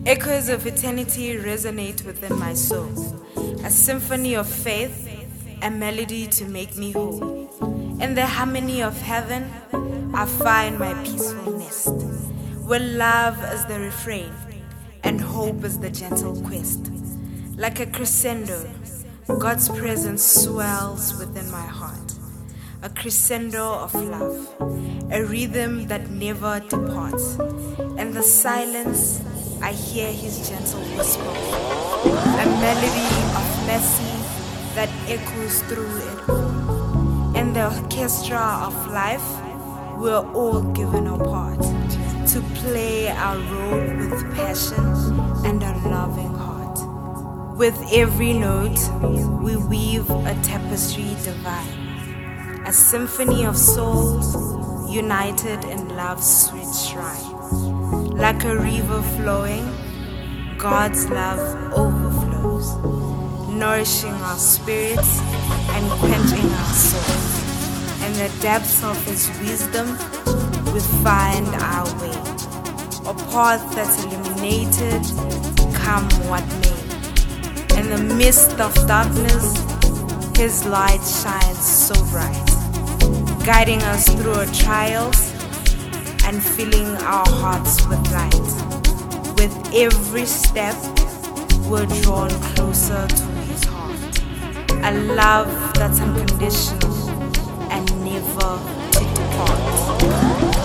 Echoes of eternity resonate within my soul, a symphony of faith, a melody to make me whole. In the harmony of heaven, I find my peaceful nest, where love is the refrain and hope is the gentle quest. Like a crescendo, God's presence swells within my heart, a crescendo of love, a rhythm that never departs. In the silence, I hear his gentle whisper, a melody of mercy that echoes through it all. In the orchestra of life, we're all given a part to play our role with passion and a loving heart. With every note, we weave a tapestry divine, a symphony of souls united in love's sweet shrine. Like a river flowing, God's love overflows, nourishing our spirits and quenching our souls. In the depths of his wisdom, we find our way, a path that's illuminated, come what may. In the midst of darkness, his light shines so bright, guiding us through our trials and filling our hearts with light. With every step, we're drawn closer to his heart, a love that's unconditional and never to depart.